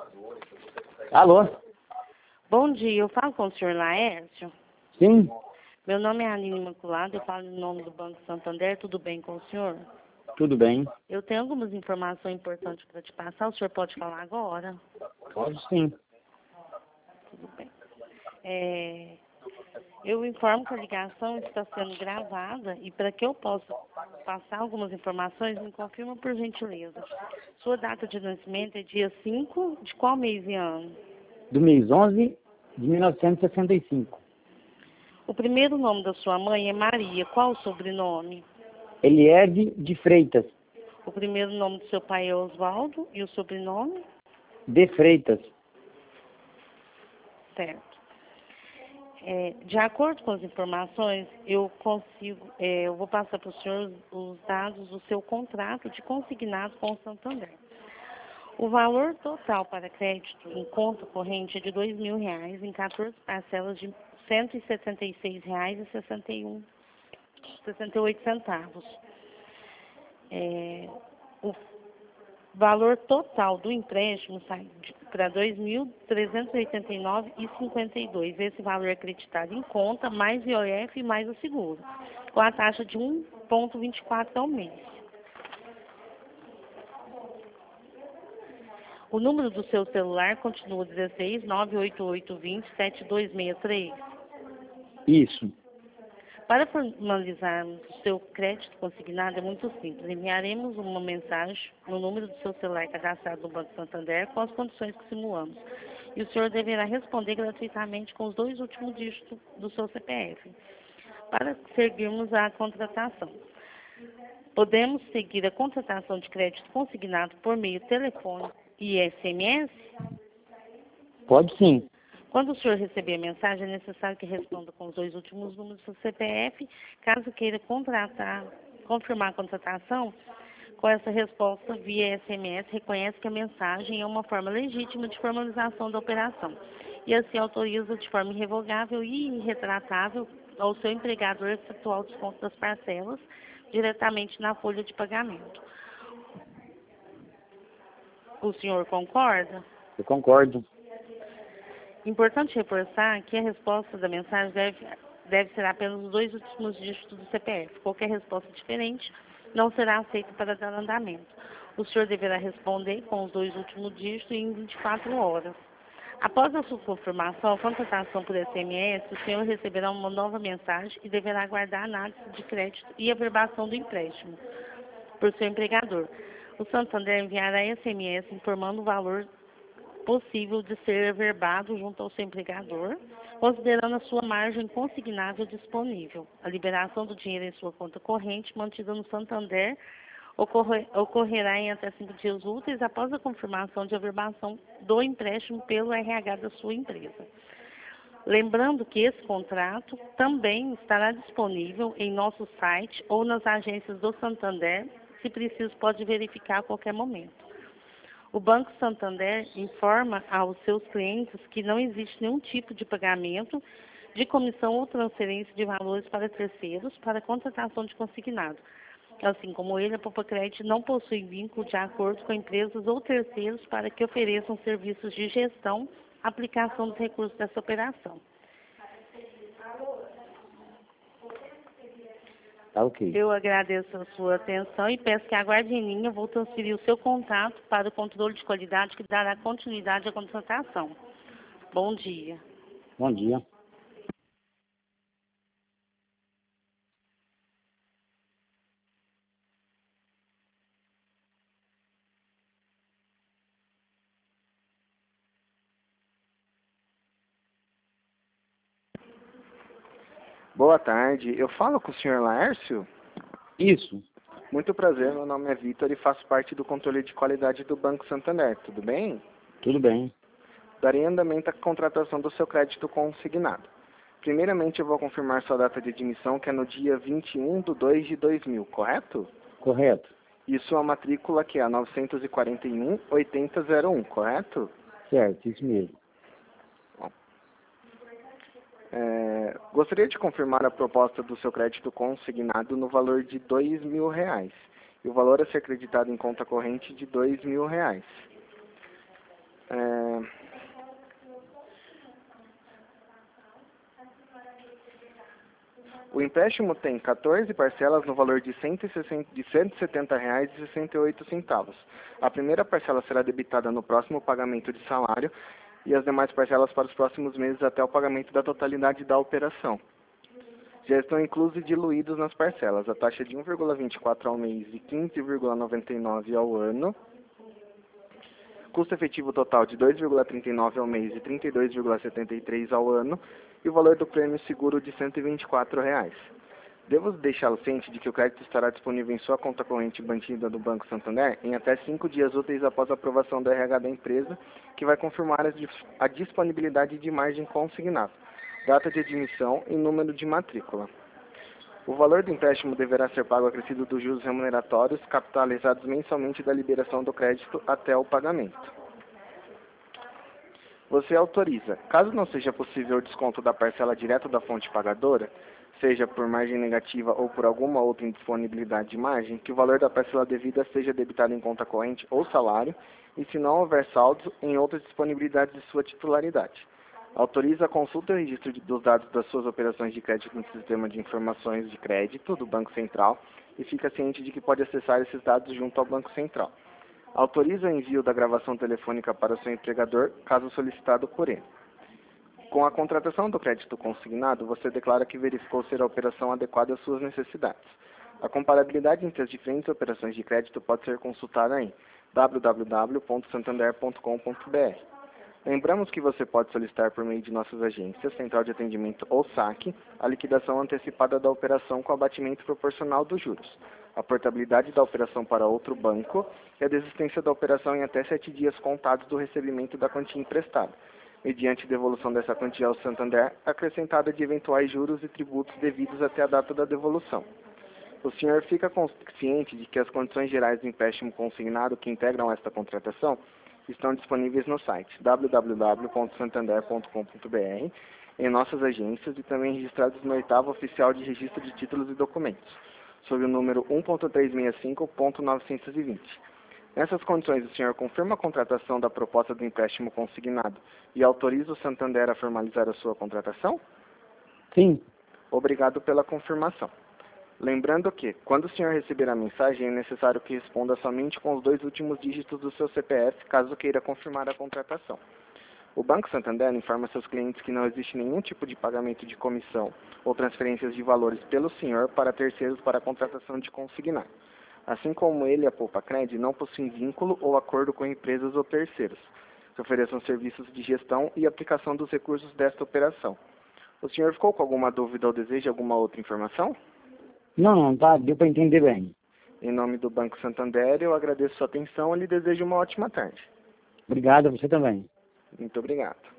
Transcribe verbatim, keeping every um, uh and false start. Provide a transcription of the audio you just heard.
Alô? Bom dia, eu falo com o senhor Laércio. Sim, Meu nome é Aline Imaculada, eu falo em nome do Banco Santander, tudo bem com o senhor? tudo bem. Eu tenho algumas informações importantes para te passar, o senhor pode falar agora? Pode sim. Tudo bem. É, eu informo que a ligação está sendo gravada e para que eu possa passar algumas informações, me confirma por gentileza. Sua data de nascimento é dia cinco de qual mês e ano? Do mês onze de mil novecentos e sessenta e cinco. O primeiro nome da sua mãe é Maria, qual o sobrenome? Eliede de Freitas. O primeiro nome do seu pai é Oswaldo e o sobrenome? De Freitas. Certo. É, de acordo com as informações, eu consigo, é, eu vou passar para o senhor os dados do seu contrato de consignado com o Santander. O valor total para crédito em conta corrente é de dois mil reais em quatorze parcelas de cento e setenta e seis reais e sessenta e um, sessenta e oito centavos. É, o valor total do empréstimo sai para dois mil trezentos e oitenta e nove reais e cinquenta e dois centavos. Esse valor é acreditado em conta, mais I O F e mais o seguro, com a taxa de um vírgula vinte e quatro ao mês. O número do seu celular continua dezesseis, nove oito oito, vinte, setenta e dois sessenta e três. Isso. Para formalizarmos o seu crédito consignado é muito simples. Enviaremos uma mensagem no número do seu celular cadastrado no Banco Santander com as condições que simulamos. E o senhor deverá responder gratuitamente com os dois últimos dígitos do seu C P F, para seguirmos a contratação. Podemos seguir a contratação de crédito consignado por meio telefônico e S M S? Pode sim. Quando o senhor receber a mensagem, é necessário que responda com os dois últimos números do seu C P F. Caso queira contratar, confirmar a contratação, com essa resposta via S M S, reconhece que a mensagem é uma forma legítima de formalização da operação e assim autoriza de forma irrevogável e irretratável ao seu empregador efetuar o desconto das parcelas diretamente na folha de pagamento. O senhor concorda? Eu concordo. Importante reforçar que a resposta da mensagem deve, deve ser apenas os dois últimos dígitos do C P F. Qualquer resposta diferente não será aceita para dar andamento. O senhor deverá responder com os dois últimos dígitos em vinte e quatro horas. Após a sua confirmação, a contratação por S M S, o senhor receberá uma nova mensagem e deverá aguardar a análise de crédito e a averbação do empréstimo por seu empregador. O Santander enviará S M S informando o valor possível de ser averbado junto ao seu empregador, considerando a sua margem consignável disponível. A liberação do dinheiro em sua conta corrente, mantida no Santander, ocorre, ocorrerá em até cinco dias úteis após a confirmação de averbação do empréstimo pelo R H da sua empresa. Lembrando que esse contrato também estará disponível em nosso site ou nas agências do Santander, se preciso pode verificar a qualquer momento. O Banco Santander informa aos seus clientes que não existe nenhum tipo de pagamento de comissão ou transferência de valores para terceiros para a contratação de consignado. Assim como ele, a Poupa Crédito não possui vínculo de acordo com empresas ou terceiros para que ofereçam serviços de gestão, aplicação dos recursos dessa operação. Tá ok. Eu agradeço a sua atenção e peço que aguarde em linha. Vou transferir o seu contato para o controle de qualidade que dará continuidade à contratação. Bom dia. Bom dia. Boa tarde, eu falo com o senhor Laércio? Isso. Muito prazer, meu nome é Vitor e faço parte do controle de qualidade do Banco Santander, tudo bem? Tudo bem. Darei andamento à contratação do seu crédito consignado. Primeiramente eu vou confirmar sua data de admissão, que é no dia vinte e um de dois de dois mil, correto? Correto. E sua matrícula, que é a novecentos e quarenta e um, oitenta zero um, correto? Certo, isso mesmo. É, gostaria de confirmar a proposta do seu crédito consignado no valor de dois mil reais. E o valor a ser acreditado em conta corrente de dois mil reais. É, O empréstimo tem quatorze parcelas no valor de cento e sessenta, de cento e setenta reais e sessenta e oito centavos. A primeira parcela será debitada no próximo pagamento de salário e as demais parcelas para os próximos meses até o pagamento da totalidade da operação. Já estão inclusos e diluídos nas parcelas a taxa de um vírgula vinte e quatro ao mês e quinze vírgula noventa e nove ao ano, custo efetivo total de dois vírgula trinta e nove ao mês e trinta e dois vírgula setenta e três ao ano, e o valor do prêmio seguro de cento e vinte e quatro reais. Devo deixá-lo ciente de que o crédito estará disponível em sua conta corrente mantida no Banco Santander em até cinco dias úteis após a aprovação do R H da empresa, que vai confirmar a disponibilidade de margem consignada, data de admissão e número de matrícula. O valor do empréstimo deverá ser pago acrescido dos juros remuneratórios capitalizados mensalmente da liberação do crédito até o pagamento. Você autoriza, caso não seja possível o desconto da parcela direto da fonte pagadora, seja por margem negativa ou por alguma outra indisponibilidade de margem, que o valor da parcela devida seja debitado em conta corrente ou salário, e se não houver saldo, em outras disponibilidades de sua titularidade. Autoriza a consulta e registro de, dos dados das suas operações de crédito no sistema de informações de crédito do Banco Central e fica ciente de que pode acessar esses dados junto ao Banco Central. Autoriza o envio da gravação telefônica para o seu empregador, caso solicitado por ele. Com a contratação do crédito consignado, você declara que verificou ser a operação adequada às suas necessidades. A comparabilidade entre as diferentes operações de crédito pode ser consultada em w w w ponto santander ponto com ponto b r. Lembramos que você pode solicitar por meio de nossas agências, Central de Atendimento ou S A C, a liquidação antecipada da operação com abatimento proporcional dos juros, a portabilidade da operação para outro banco e a desistência da operação em até sete dias contados do recebimento da quantia emprestada, mediante devolução dessa quantia ao Santander, acrescentada de eventuais juros e tributos devidos até a data da devolução. O senhor fica consciente de que as condições gerais do empréstimo consignado que integram esta contratação estão disponíveis no site w w w ponto santander ponto com ponto b r, em nossas agências e também registrados no oitavo Oficial de Registro de Títulos e Documentos, sob o número um ponto trezentos e sessenta e cinco ponto novecentos e vinte. Nessas condições, o senhor confirma a contratação da proposta do empréstimo consignado e autoriza o Santander a formalizar a sua contratação? Sim. Obrigado pela confirmação. Lembrando que, quando o senhor receber a mensagem, é necessário que responda somente com os dois últimos dígitos do seu C P F, caso queira confirmar a contratação. O Banco Santander informa seus clientes que não existe nenhum tipo de pagamento de comissão ou transferências de valores pelo senhor para terceiros para a contratação de consignado. Assim como ele e a Poupa-Cred não possuem vínculo ou acordo com empresas ou terceiros, que ofereçam serviços de gestão e aplicação dos recursos desta operação. O senhor ficou com alguma dúvida ou deseja alguma outra informação? Não, não, tá, deu para entender bem. Em nome do Banco Santander, eu agradeço sua atenção e lhe desejo uma ótima tarde. Obrigado, a você também. Muito obrigado.